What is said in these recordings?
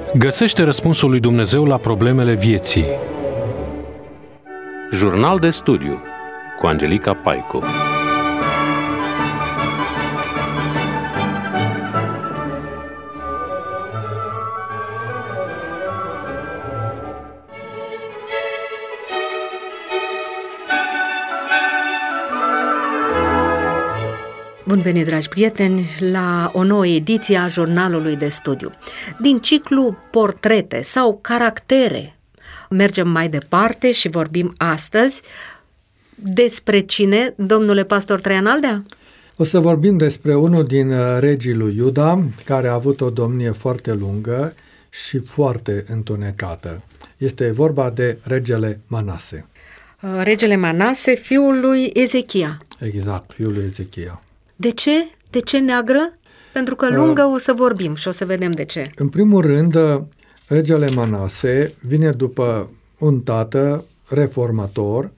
Găsește răspunsul lui Dumnezeu la problemele vieții. Jurnal de studiu cu Angelica Paicu. Bun venit, dragi prieteni, la o nouă ediție a jurnalului de studiu. Din ciclu Portrete sau Caractere mergem mai departe și vorbim astăzi despre cine, domnule pastor Traian Aldea? O să vorbim despre unul din regii lui Iuda, care a avut o domnie foarte lungă și foarte întunecată. Este vorba de regele Manase. Regele Manase, fiul lui Ezechia. Exact, fiul lui Ezechia. De ce? De ce neagră? Pentru că lungă o să vorbim și o să vedem de ce. În primul rând, regele Manase vine după un tată reformator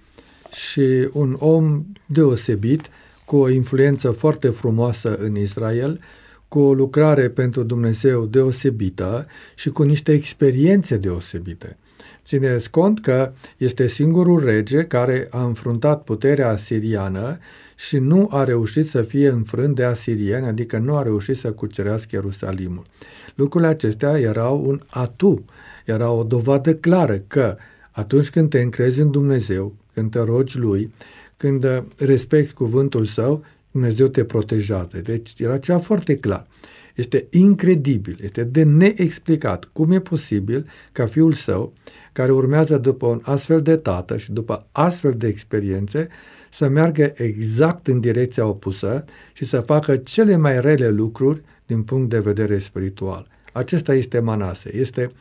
și un om deosebit, cu o influență foarte frumoasă în Israel, cu o lucrare pentru Dumnezeu deosebită și cu niște experiențe deosebite. Țineți cont că este singurul rege care a înfruntat puterea asiriană și nu a reușit să fie înfrânt de asirieni, adică nu a reușit să cucerească Ierusalimul. Lucrurile acestea erau un atu, era o dovadă clară că atunci când te încrezi în Dumnezeu, când te rogi Lui, când respecti cuvântul Său, Dumnezeu te protejează. Deci era ceva foarte clar. Este incredibil, este de neexplicat cum e posibil ca fiul său, care urmează după un astfel de tată și după astfel de experiențe, să meargă exact în direcția opusă și să facă cele mai rele lucruri din punct de vedere spiritual. Acesta este Manase,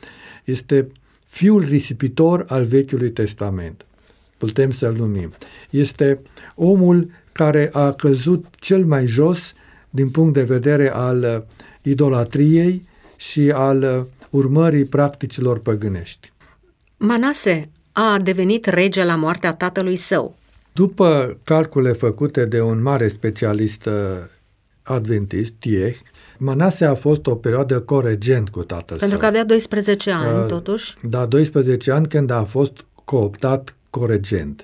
este fiul risipitor al Vechiului Testament. Putem să-l numim. Este omul care a căzut cel mai jos din punct de vedere al idolatriei și al urmării practicilor păgânești. Manase a devenit rege la moartea tatălui său. După calcule făcute de un mare specialist adventist, Tiech, Manase a fost o perioadă coregent cu tatăl său. Pentru că avea 12 ani, totuși. Da, 12 ani când a fost cooptat coregent.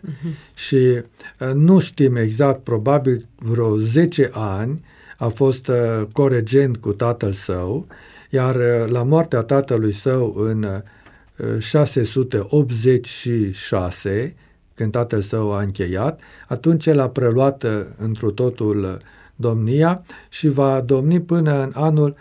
Și nu știm exact, probabil vreo 10 ani a fost coregent cu tatăl său, iar la moartea tatălui său în 686, când tatăl său a încheiat, atunci el a preluat întru totul domnia și va domni până în anul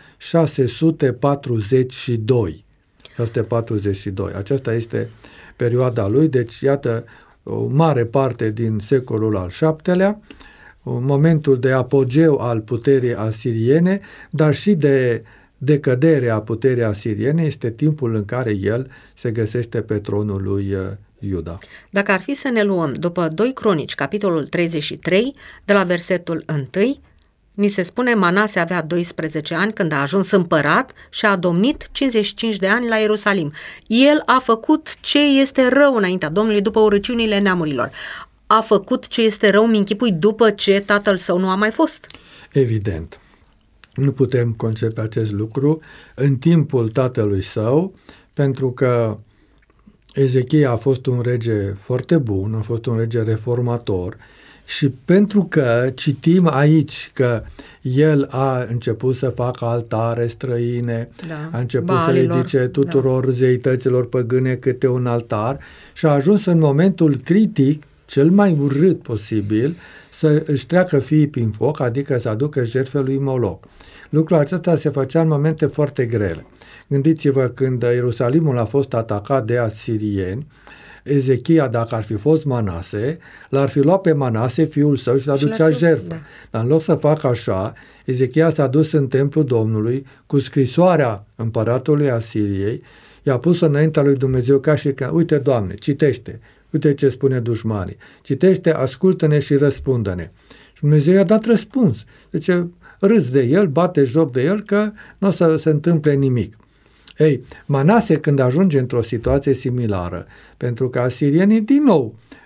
642. 642. Aceasta este perioada lui, deci iată o mare parte din secolul al VII-lea, momentul de apogeu al puterii asiriene, dar și de decădere a puterii asiriene, este timpul în care el se găsește pe tronul lui Iuda. Dacă ar fi să ne luăm după 2 Cronici, capitolul 33, de la versetul 1, ni se spune: Manase avea 12 ani când a ajuns împărat și a domnit 55 de ani la Ierusalim. El a făcut ce este rău înaintea Domnului după urăciunile neamurilor. A făcut ce este rău, mi-închipui, după ce tatăl său nu a mai fost. Evident. Nu putem concepe acest lucru în timpul tatălui său, pentru că Ezechia a fost un rege foarte bun, a fost un rege reformator și pentru că citim aici că el a început să facă altare străine, a început să ridice tuturor zeităților păgâne câte un altar și a ajuns în momentul critic, cel mai urât posibil, să își treacă fiii prin foc, adică să aducă jertfe lui Moloch. Lucrul acesta se făcea în momente foarte grele. Gândiți-vă, când Ierusalimul a fost atacat de asirieni, Ezechia, dacă ar fi fost Manase, l-ar fi luat pe Manase, fiul său, și l-aducea jertfă. Da. Dar în loc să facă așa, Ezechia s-a dus în templul Domnului cu scrisoarea împăratului Asiriei, i-a pus înaintea lui Dumnezeu ca și că, uite, Doamne, citește, uite ce spune dușmanii, citește, ascultă-ne și răspundă-ne. Și Dumnezeu i-a dat răspuns. Deci râs de el, bate joc de el, că nu o să se întâmple nimic. Ei, Manase, când ajunge într-o situație similară, pentru că asirienii din nou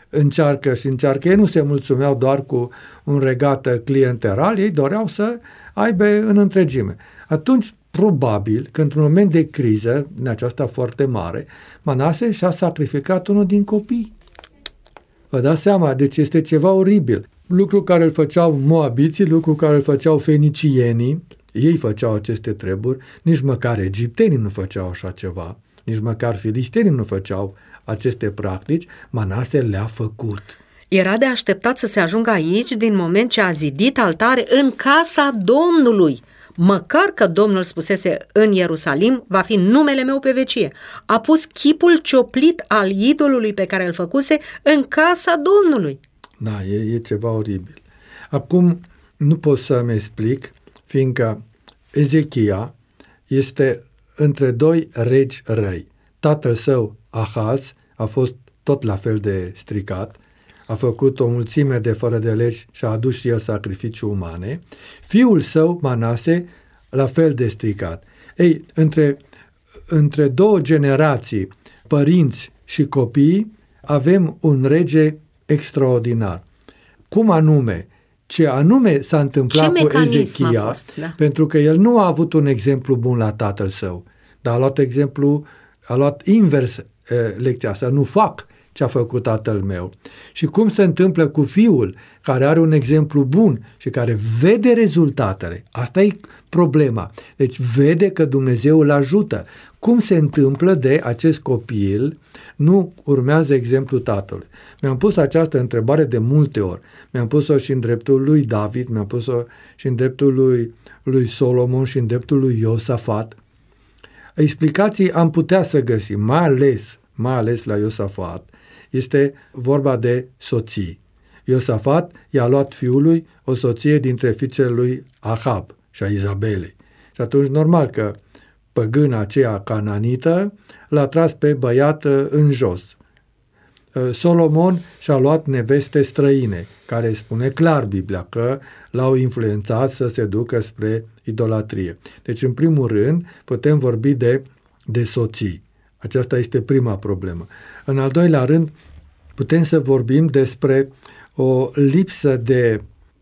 încearcă și încearcă. Ei nu se mulțumeau doar cu un regat clienteral, ei doreau să aibă în întregime. Atunci, probabil că într-un moment de criză, în aceasta foarte mare, Manase și-a sacrificat unul din copii. Vă dați seama, deci este ceva oribil. Lucru care îl făceau moabiții, lucru care îl făceau fenicienii, ei făceau aceste treburi, nici măcar egiptenii nu făceau așa ceva, nici măcar filistenii nu făceau aceste practici, Manase le-a făcut. Era de așteptat să se ajungă aici din moment ce a zidit altare în casa Domnului. Măcar că Domnul spusese în Ierusalim, va fi numele meu pe vecie. A pus chipul cioplit al idolului pe care îl făcuse în casa Domnului. Da, e ceva oribil. Acum nu pot să-mi explic, fiindcă Ezechia este între doi regi răi. Tatăl său, Ahaz, a fost tot la fel de stricat, a făcut o mulțime de fără de legi și a adus și el sacrificii umane. Fiul său, Manase, la fel de stricat. Ei, între două generații, părinți și copii, avem un rege extraordinar. Cum anume? Ce anume s-a întâmplat cu Ezechia? Da. Pentru că el nu a avut un exemplu bun la tatăl său, dar a luat invers lecția asta. Nu fac ce a făcut tatăl meu. Și cum se întâmplă cu fiul care are un exemplu bun și care vede rezultatele. Asta e problema. Deci vede că Dumnezeu îl ajută. Cum se întâmplă de acest copil nu urmează exemplul tatălui? Mi-am pus această întrebare de multe ori. Mi-am pus-o și în dreptul lui David, mi-am pus-o și în dreptul lui Solomon și în dreptul lui Iosafat. Explicații am putea să găsim, mai ales la Iosafat, este vorba de soții. Iosafat i-a luat fiului o soție dintre fiicele lui Ahab și a Izabelei. Și atunci normal că păgâna aceea cananită l-a tras pe băiat în jos. Solomon și-a luat neveste străine, care spune clar Biblia că l-au influențat să se ducă spre idolatrie. Deci, în primul rând, putem vorbi de soții. Aceasta este prima problemă. În al doilea rând, putem să vorbim despre o lipsă de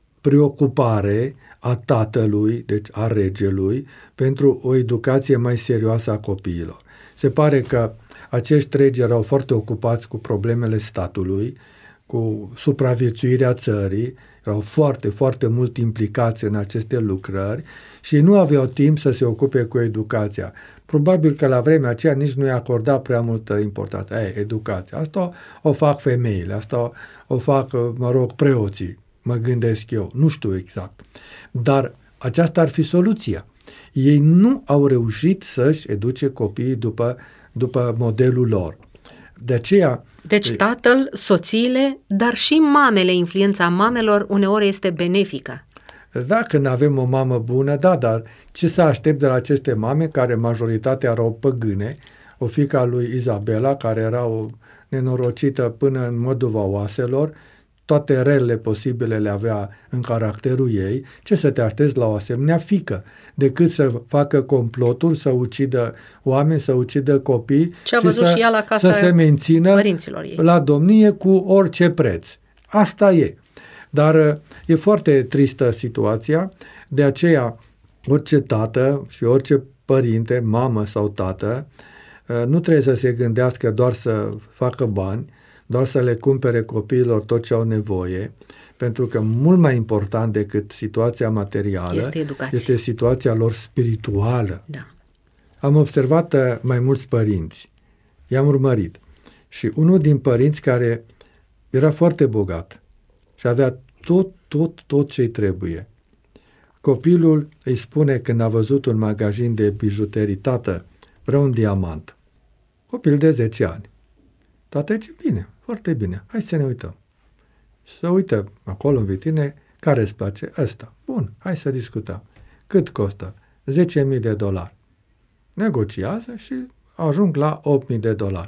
preocupare a tatălui, deci a regelui, pentru o educație mai serioasă a copiilor. Se pare că acești regi erau foarte ocupați cu problemele statului, cu supraviețuirea țării, erau foarte, foarte mult implicați în aceste lucrări și nu aveau timp să se ocupe cu educația. Probabil că la vremea aceea nici nu i-a acordat prea multă importanță. Educația. Asta o fac femeile, asta o fac, preoții, mă gândesc eu. Nu știu exact. Dar aceasta ar fi soluția. Ei nu au reușit să-și educe copiii după modelul lor. De aceea... Deci tatăl, soțiile, dar și mamele, influența mamelor uneori este benefică. Da, când avem o mamă bună, da, dar ce să aștept de la aceste mame, care majoritatea erau păgâne, o fiica lui Izabela, care era o nenorocită până în măduva oaselor, toate relele posibile le avea în caracterul ei, ce să te aștepți la o asemenea fiică, decât să facă complotul, să ucidă oameni, să ucidă copii și să se mențină la domnie cu orice preț. Asta e. Dar e foarte tristă situația, de aceea orice tată și orice părinte, mamă sau tată, nu trebuie să se gândească doar să facă bani, doar să le cumpere copiilor tot ce au nevoie, pentru că mult mai important decât situația materială este situația lor spirituală. Da. Am observat mai mulți părinți, i-am urmărit și unul din părinți care era foarte bogat și avea tot ce-i trebuie. Copilul îi spune când a văzut un magazin de bijuterii: tată, vreau un diamant. Copil de 10 ani. Tată zice: bine, foarte bine, hai să ne uităm. Se uită acolo în vitrine, care îți place? Ăsta. Bun, hai să discutăm. Cât costă? $10,000. Negociază și ajung la $8,000.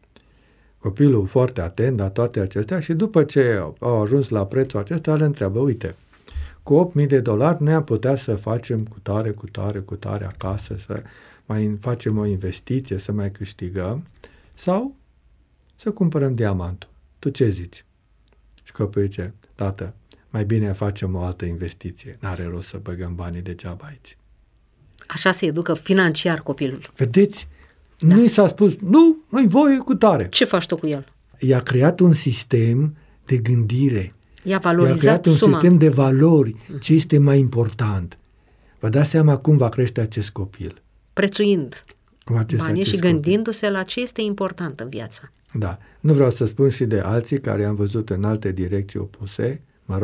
Copilul foarte atent la toate acestea și după ce au ajuns la prețul acesta, îl întreabă: uite, cu $8,000 noi am putea să facem cu tare acasă, să mai facem o investiție, să mai câștigăm, sau să cumpărăm diamantul. tu ce zici? Și copilul zice, tată, mai bine facem o altă investiție. N-are rost să băgăm banii degeaba aici. Așa se educă financiar copilul. Vedeți? Da. Nu i s-a spus, nu, mai voie cu tare. Ce faci tu cu el? I-a creat un sistem de gândire. I-a valorizat I-a creat un suma. sistem de valori. Ce este mai important? Vă dați seama cum va crește acest copil. Prețuind banii și copil. gândindu-se la ce este important în viață. Da. Nu vreau să spun și de alții care am văzut în alte direcții opuse,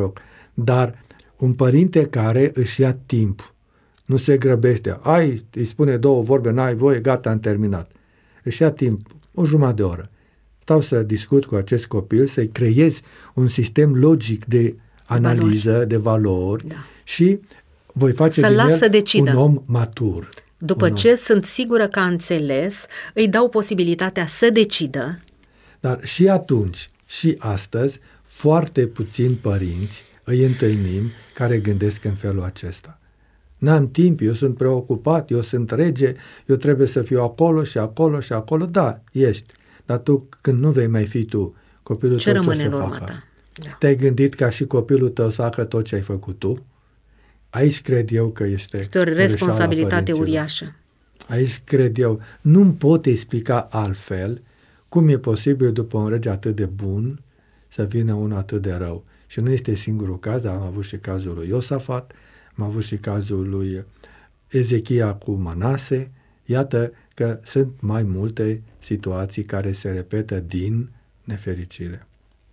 dar un părinte care își ia timp, nu se grăbește, îi spune 2 vorbe, n-ai voie, gata, am terminat. Își ia timp, o jumătate de oră. Stau să discut cu acest copil, să-i creez un sistem logic de analiză, de valori Da. și voi face Să-l din las el să decidă. un om matur. După ce sunt sigură că a înțeles, îi dau posibilitatea să decidă. Dar și atunci, și astăzi, foarte puțini părinți îi întâlnim care gândesc în felul acesta. N-am timp, eu sunt preocupat, eu sunt rege, eu trebuie să fiu acolo și acolo și acolo. Da, ești. Dar tu, când nu vei mai fi tu, copilul Ce tău ce o rămâne să în urma facă? ta? Da. Te-ai gândit ca și copilul tău să facă tot ce ai făcut tu? Aici cred eu că este o responsabilitate părinților. uriașă. Aici cred eu, nu-mi pot explica altfel cum e posibil după un rege atât de bun să vină unul atât de rău. Și nu este singurul caz, dar am avut și cazul lui Iosafat, am avut și cazul lui Ezechia cu Manase. Iată că sunt mai multe situații care se repetă din nefericire.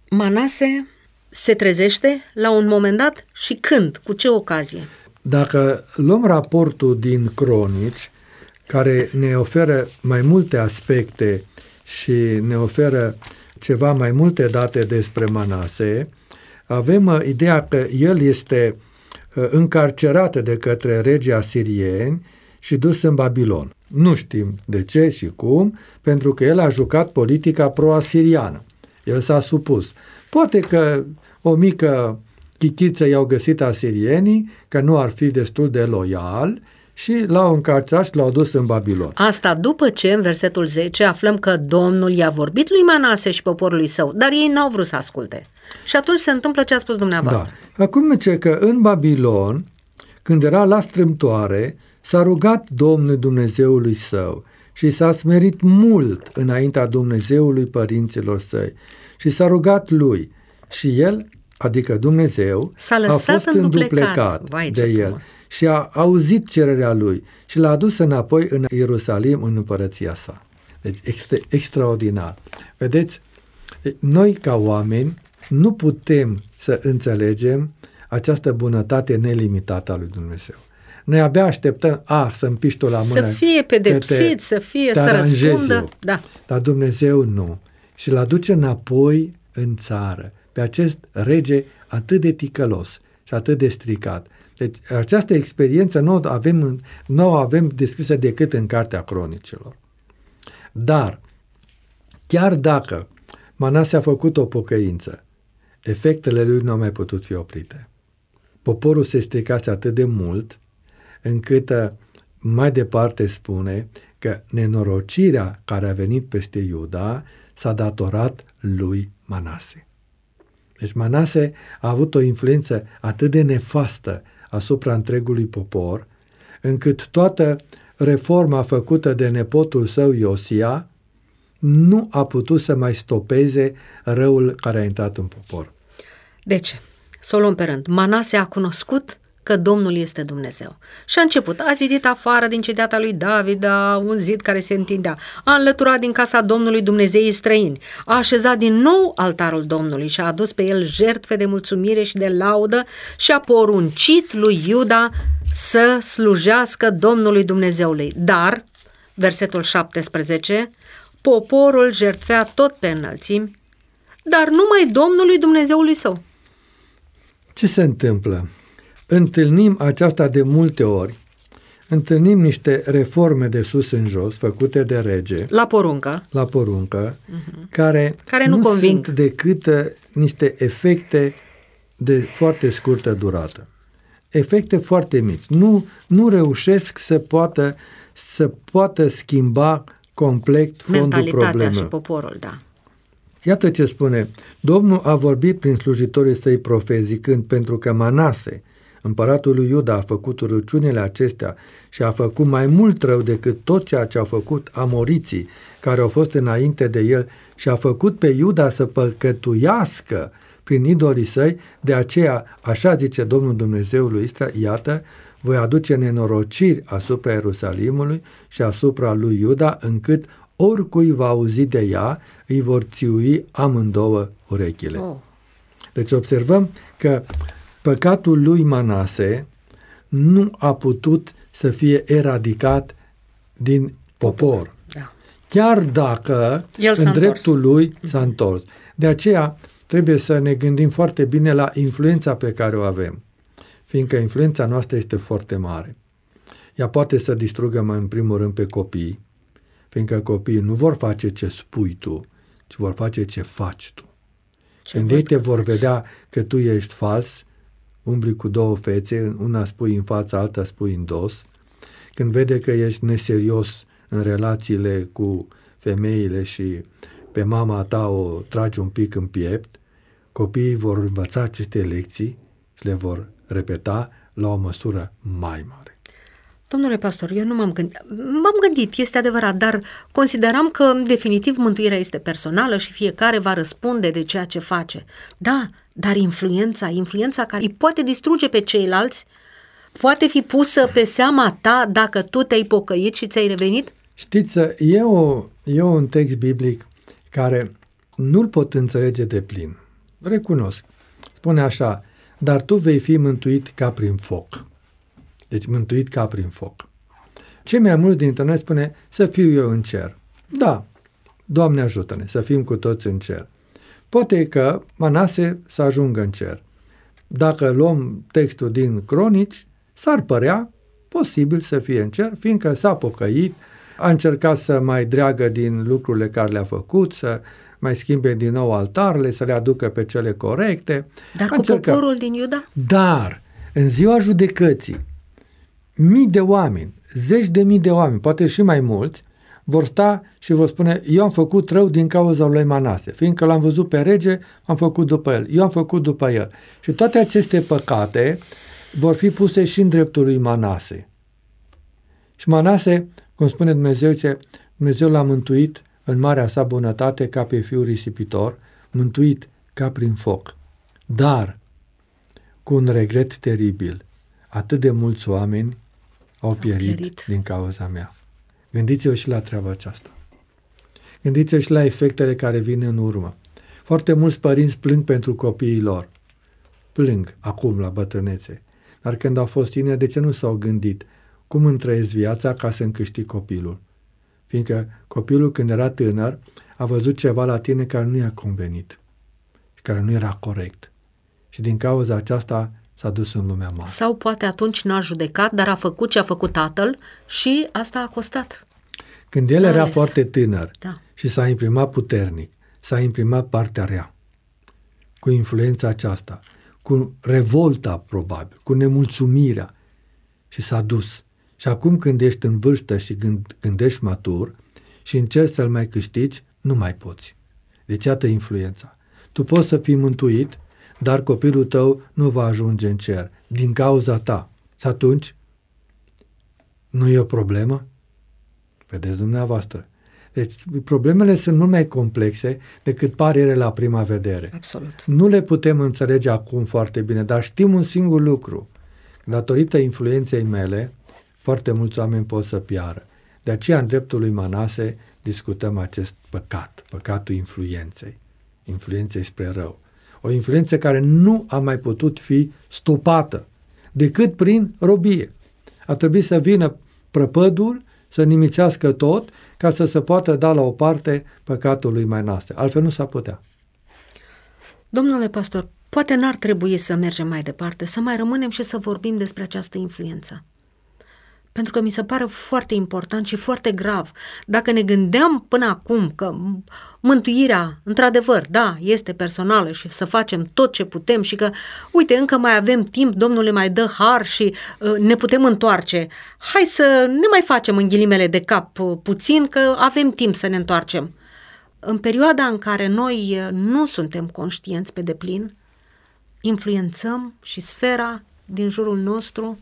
Manase se trezește la un moment dat și când? Cu ce ocazie? Dacă luăm raportul din Cronici, care ne oferă mai multe aspecte și ne oferă ceva mai multe date despre Manase, avem ideea că el este încarcerat de către regii asirieni și dus în Babilon. Nu știm de ce și cum, pentru că el a jucat politica pro-asiriană. El s-a supus. Poate că o mică chichiță i-au găsit asirienii, că nu ar fi destul de loial și l-au încarcerat și l-au dus în Babilon. Asta după ce, în versetul 10, aflăm că Domnul i-a vorbit lui Manase și poporului său, dar ei n-au vrut să asculte. Și atunci se întâmplă ce a spus dumneavoastră. Da. Acum zice că în Babilon, când era la strâmtoare, s-a rugat Domnul Dumnezeului său și s-a smerit mult înaintea Dumnezeului părinților săi și s-a rugat lui și el, adică Dumnezeu, a fost înduplecat de el și a auzit cererea lui și l-a adus înapoi în Ierusalim în împărăția sa. Deci extraordinar. Vedeți, noi ca oameni nu putem să înțelegem această bunătate nelimitată a lui Dumnezeu. Noi abia așteptăm, să împiși tu la mână. Să fie pedepsit, să răspundă. Eu. Da. Dar Dumnezeu nu. Și l aduce înapoi în țară, pe acest rege atât de ticălos și atât de stricat. Deci această experiență nu o avem descrisă decât în Cartea Cronicilor. Dar, chiar dacă Manase a făcut o pocăință, efectele lui nu au mai putut fi oprite. Poporul se stricase atât de mult, încât mai departe spune că nenorocirea care a venit peste Iuda s-a datorat lui Manase. Deci Manase a avut o influență atât de nefastă asupra întregului popor, încât toată reforma făcută de nepotul său Iosia nu a putut să mai stopeze răul care a intrat în popor. Deci, să o luăm pe rând. Manase a cunoscut că Domnul este Dumnezeu. Și a început, a zidit afară din cedeata lui David un zid care se întindea, a înlăturat din casa Domnului dumnezeii străini, a așezat din nou altarul Domnului și a adus pe el jertfe de mulțumire și de laudă și a poruncit lui Iuda să slujească Domnului Dumnezeului. Dar, versetul 17, poporul jertfea tot pe înălțimi, dar numai Domnului Dumnezeului său. Ce se întâmplă? Întâlnim aceasta de multe ori, întâlnim niște reforme de sus în jos, făcute de rege, la poruncă, care nu sunt decât niște efecte de foarte scurtă durată. Efecte foarte mici. Nu reușesc să poată schimba complet fondul problemei. Mentalitatea și poporul, da. Iată ce spune: Domnul a vorbit prin slujitorii săi profeți zicând, pentru că Manase, împăratul lui Iuda, a făcut urăciunile acestea și a făcut mai mult rău decât tot ceea ce au făcut amoriții care au fost înainte de el și a făcut pe Iuda să păcătuiască prin idolii săi, de aceea, așa zice Domnul Dumnezeul lui Israel, iată, voi aduce nenorociri asupra Ierusalimului și asupra lui Iuda, încât oricui va auzi de ea, îi vor țiui amândouă urechile. Deci observăm că păcatul lui Manase nu a putut să fie eradicat din popor. Da. Chiar dacă în dreptul lui s-a întors. De aceea trebuie să ne gândim foarte bine la influența pe care o avem, fiindcă influența noastră este foarte mare. Ea poate să distrugă mai în primul rând pe copii, fiindcă copiii nu vor face ce spui tu, ci vor face ce faci tu. Când ei te vor vedea că tu ești fals, umbli cu două fețe, una spui în față, alta spui în dos, când vede că ești neserios în relațiile cu femeile și pe mama ta o tragi un pic în piept, copiii vor învăța aceste lecții și le vor repeta la o măsură mai mare. Domnule pastor, eu nu m-am gândit. M-am gândit, este adevărat, dar consideram că definitiv mântuirea este personală și fiecare va răspunde de ceea ce face. Da, dar influența care îi poate distruge pe ceilalți, poate fi pusă pe seama ta dacă tu te-ai pocăit și ți-ai revenit? Știți, e un text biblic care nu-l pot înțelege de plin. Recunosc. Spune așa, dar tu vei fi mântuit ca prin foc. Deci mântuit ca prin foc. Cei mai mulți dintre noi spune să fiu eu în cer. Da, Doamne ajută-ne să fim cu toți în cer. Poate că Manase să ajungă în cer. Dacă luăm textul din Cronici, s-ar părea posibil să fie în cer, fiindcă s-a pocăit, a încercat să mai dreagă din lucrurile care le-a făcut, să mai schimbe din nou altarele, să le aducă pe cele corecte. Dar cu poporul din Iuda? Dar, în ziua judecății, mii de oameni, zeci de mii de oameni, poate și mai mulți, vor sta și vor spune, eu am făcut rău din cauza lui Manase, fiindcă l-am văzut pe rege, am făcut după el, eu am făcut după el. Și toate aceste păcate vor fi puse și în dreptul lui Manase. Și Manase, cum spune Dumnezeu, ce Dumnezeu l-a mântuit în marea sa bunătate ca pe fiul risipitor, mântuit ca prin foc. Dar, cu un regret teribil, atât de mulți oameni au pierit din cauza mea. Gândiți-vă și la treaba aceasta. Gândiți-vă și la efectele care vin în urmă. Foarte mulți părinți plâng pentru copiii lor. Plâng acum la bătrânețe. Dar când au fost tineri, de ce nu s-au gândit cum îmi trăiesc viața ca să-mi câștig copilul? Fiindcă copilul, când era tânăr, a văzut ceva la tine care nu i-a convenit și care nu era corect. Și din cauza aceasta s-a dus în lumea mare. Sau poate atunci n-a judecat, dar a făcut ce a făcut tatăl și asta a costat. Când el era foarte tânăr da. Și s-a imprimat puternic, s-a imprimat partea rea, cu influența aceasta, cu revolta probabil, cu nemulțumirea și s-a dus. Și acum când ești în vârstă și când ești matur și încerci să-l mai câștigi, nu mai poți. Deci iată influența. Tu poți să fii mântuit, dar copilul tău nu va ajunge în cer din cauza ta. Și atunci, nu e o problemă? Vedeți dumneavoastră. Deci problemele sunt mult mai complexe decât par ele la prima vedere. Absolut. Nu le putem înțelege acum foarte bine, dar știm un singur lucru. Datorită influenței mele, foarte mulți oameni pot să piară. De aceea, în dreptul lui Manase, discutăm acest păcat, păcatul influenței spre rău. O influență care nu a mai putut fi stopată decât prin robie. A trebuit să vină prăpădul, să nimicească tot, ca să se poată da la o parte păcatul lui Manase. Altfel nu s-a putea. Domnule pastor, poate n-ar trebui să mergem mai departe, să mai rămânem și să vorbim despre această influență. Pentru că mi se pare foarte important și foarte grav. Dacă ne gândeam până acum că mântuirea, într-adevăr, da, este personală și să facem tot ce putem și că, uite, încă mai avem timp, Domnul ne mai dă har și ne putem întoarce. Hai să ne mai facem în ghilimele de cap puțin, că avem timp să ne întoarcem. în perioada în care noi nu suntem conștienți pe deplin, influențăm și sfera din jurul nostru.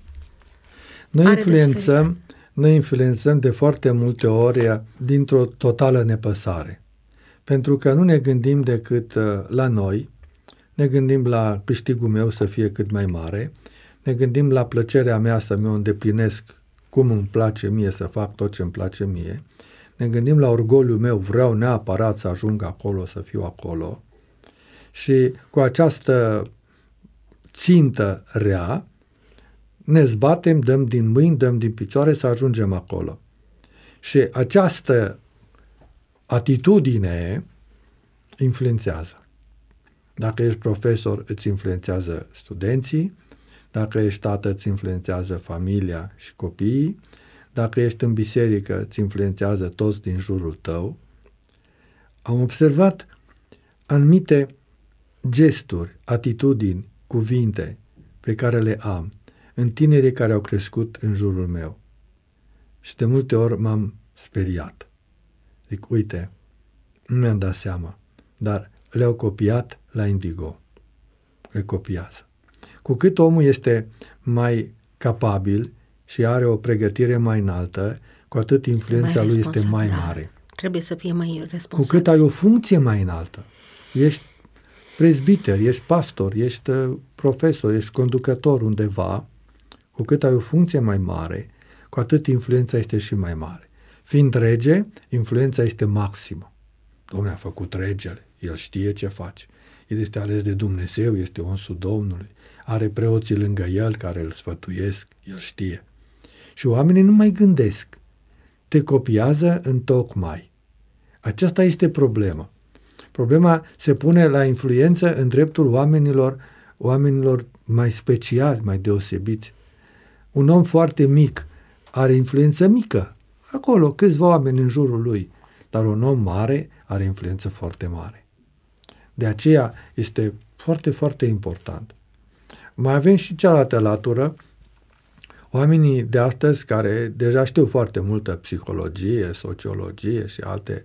Noi influențăm de foarte multe ori dintr-o totală nepăsare. Pentru că nu ne gândim decât la noi, ne gândim la câștigul meu să fie cât mai mare, ne gândim la plăcerea mea să mi-o îndeplinesc cum îmi place mie, să fac tot ce îmi place mie, ne gândim la orgoliul meu, vreau neapărat să ajung acolo, să fiu acolo, și cu această țintă rea ne zbatem, dăm din mâini, dăm din picioare să ajungem acolo. Și această atitudine influențează. Dacă ești profesor, îți influențează studenții, dacă ești tată, îți influențează familia și copiii, dacă ești în biserică, îți influențează toți din jurul tău. Am observat anumite gesturi, atitudini, cuvinte pe care le am în tinerii care au crescut în jurul meu. Și de multe ori m-am speriat. Zic, uite, nu mi-am dat seama, dar le-au copiat la Indigo. Le copiază. Cu cât omul este mai capabil și are o pregătire mai înaltă, cu atât influența lui este mai mare. Trebuie să fie mai responsabil. Cu cât ai o funcție mai înaltă, ești prezbiter, ești pastor, ești profesor, ești conducător undeva, cu cât ai o funcție mai mare, cu atât influența este și mai mare. Fiind rege, influența este maximă. Domnul a făcut regele, el știe ce face. El este ales de Dumnezeu, este unsul Domnului, are preoții lângă el care îl sfătuiesc, el știe. Și oamenii nu mai gândesc, te copiază întocmai. Aceasta este problema. Problema se pune la influență în dreptul oamenilor mai speciali, mai deosebiți. Un om foarte mic are influență mică, acolo câțiva oameni în jurul lui, dar un om mare are influență foarte mare. De aceea este foarte, foarte important. Mai avem și cealaltă latură, oamenii de astăzi care deja știu foarte multă psihologie, sociologie și alte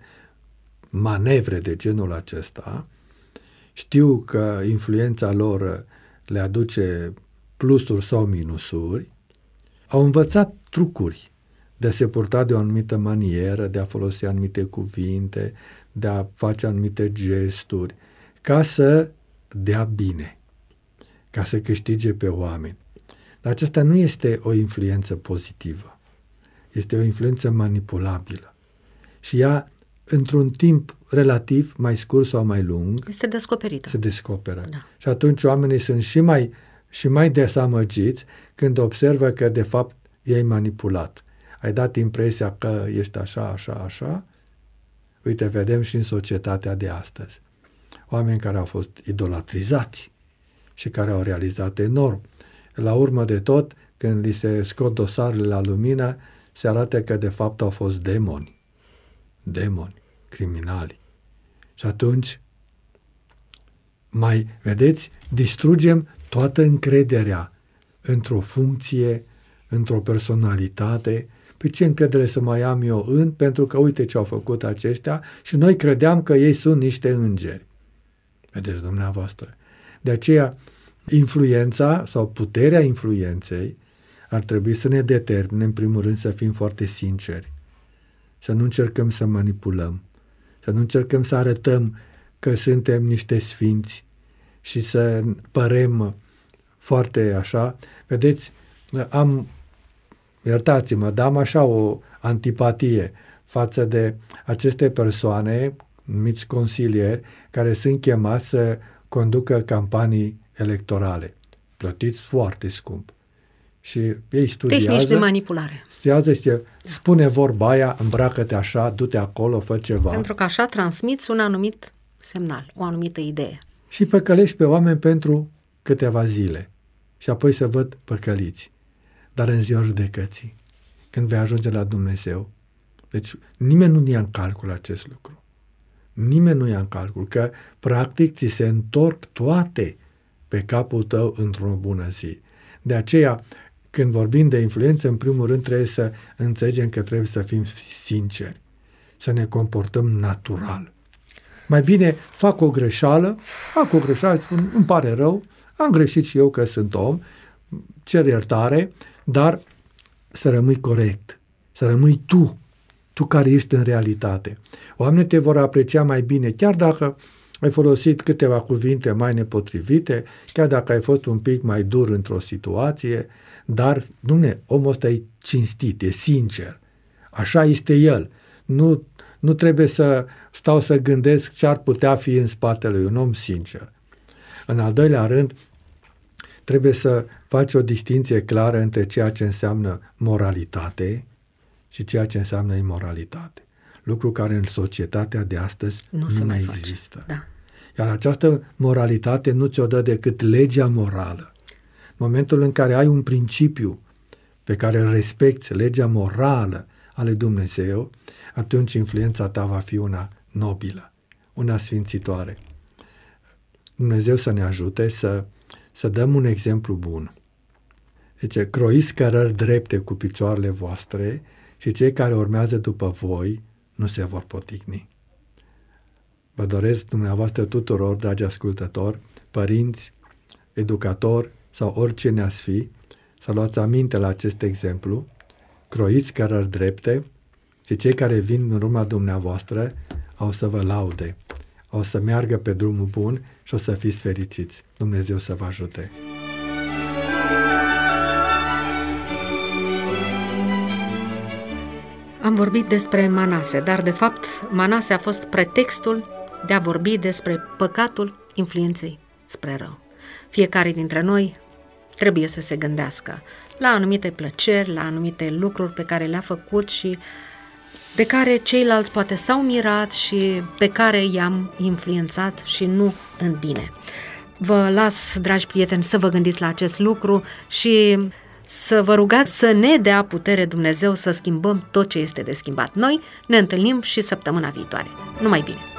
manevre de genul acesta, știu că influența lor le aduce plusuri sau minusuri, au învățat trucuri de a se purta de o anumită manieră, de a folosi anumite cuvinte, de a face anumite gesturi, ca să dea bine, ca să câștige pe oameni. Dar aceasta nu este o influență pozitivă. Este o influență manipulabilă. Și ea, într-un timp relativ mai scurt sau mai lung, este descoperită. Se descoperă. Da. Și atunci oamenii sunt și mai dezamăgiți când observă că, de fapt, ei manipulat. Ai dat impresia că ești așa, așa, așa. Uite, vedem și în societatea de astăzi. Oameni care au fost idolatrizați și care au realizat enorm. La urmă de tot, când li se scot dosarele la lumină, se arată că de fapt au fost demoni, criminali. Și atunci, vedeți, distrugem toată încrederea într-o funcție, într-o personalitate. Pe ce încredere să mai am eu pentru că uite ce au făcut aceștia și noi credeam că ei sunt niște îngeri. Vedeți dumneavoastră. De aceea, influența sau puterea influenței ar trebui să ne determine, în primul rând, să fim foarte sinceri. Să nu încercăm să manipulăm. Să nu încercăm să arătăm că suntem niște sfinți și să părem foarte așa. Vedeți, iertați-mă, dar am așa o antipatie față de aceste persoane, numiți consilieri, care sunt chemați să conducă campanii electorale, plătiți foarte scump. Și ei studiază... Tehnici de manipulare. Studiază și spune vorba aia, îmbracă-te așa, du-te acolo, fă ceva. Pentru că așa transmiți un anumit semnal, o anumită idee. Și păcălești pe oameni pentru câteva zile. Și apoi se văd păcăliți. Dar în ziua judecății, când vei ajunge la Dumnezeu, deci nimeni nu ia în calcul acest lucru. Nimeni nu ia în calcul că practic ți se întorc toate pe capul tău într-o bună zi. De aceea, când vorbim de influență, în primul rând trebuie să înțelegem că trebuie să fim sinceri, să ne comportăm natural. Mai bine fac o greșeală, spun, îmi pare rău, am greșit și eu că sunt om, cer iertare, dar să rămâi corect, să rămâi tu care ești în realitate. Oamenii te vor aprecia mai bine, chiar dacă ai folosit câteva cuvinte mai nepotrivite, chiar dacă ai fost un pic mai dur într-o situație, dar, omul ăsta e cinstit, e sincer. Așa este el. Nu trebuie să stau să gândesc ce ar putea fi în spatele lui un om sincer. În al doilea rând, trebuie să faci o distinție clară între ceea ce înseamnă moralitate și ceea ce înseamnă imoralitate. Lucru care în societatea de astăzi nu mai există. Da. Iar această moralitate nu ți-o dă decât legea morală. În momentul în care ai un principiu pe care îl respecti, legea morală a lui Dumnezeu, atunci influența ta va fi una nobilă, una sfințitoare. Dumnezeu să ne ajute să dăm un exemplu bun. Deci, croiți cărări drepte cu picioarele voastre și cei care urmează după voi nu se vor poticni. Vă doresc dumneavoastră tuturor, dragi ascultători, părinți, educatori sau oricine ați fi, să luați aminte la acest exemplu, croiți cărări drepte și cei care vin în urma dumneavoastră au să vă laude, au să meargă pe drumul bun și o să fiți fericiți. Dumnezeu să vă ajute! Am vorbit despre Manase, dar de fapt Manase a fost pretextul de a vorbi despre păcatul influenței spre rău. Fiecare dintre noi trebuie să se gândească la anumite plăceri, la anumite lucruri pe care le-a făcut și de care ceilalți poate s-au mirat și pe care i-am influențat și nu în bine. Vă las, dragi prieteni, să vă gândiți la acest lucru și să vă rugați să ne dea putere Dumnezeu să schimbăm tot ce este de schimbat. Noi ne întâlnim și săptămâna viitoare. Numai bine!